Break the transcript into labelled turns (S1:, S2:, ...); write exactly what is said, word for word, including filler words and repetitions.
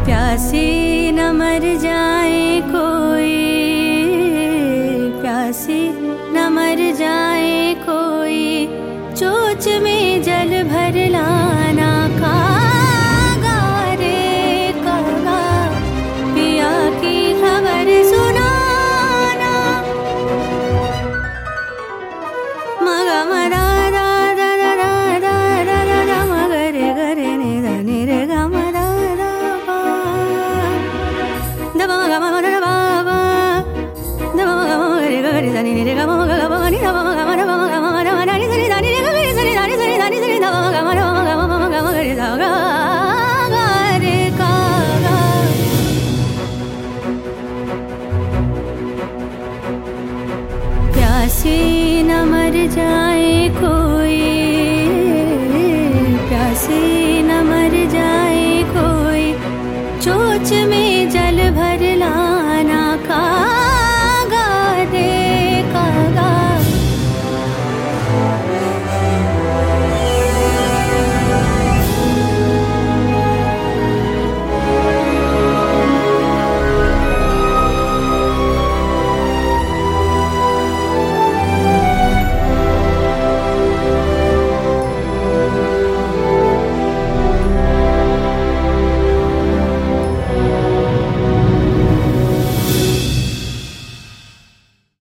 S1: प्यासे न मर जाए कोई, प्यासे न मर जाए कोई, चोच में जल भर लाना। कागा रे कागा, पिया की खबर सुनाना। मगा मदा दा दा दा दा दा दा दा मगरे गरे ने दा ने रे गा मदा दा बा दा मगा मदा दा बा बा दा मगा मगरे गरे दा ने रे गा मगा गा मगा नि दा मगा मदा मगा मदा मदा नि दा नि दा नि रे गा रे दा नि दा नि दा नि दा नि दा मगा मदा मगा मगा मगरे दा गा गा रे का गा। प्यासे न मर जा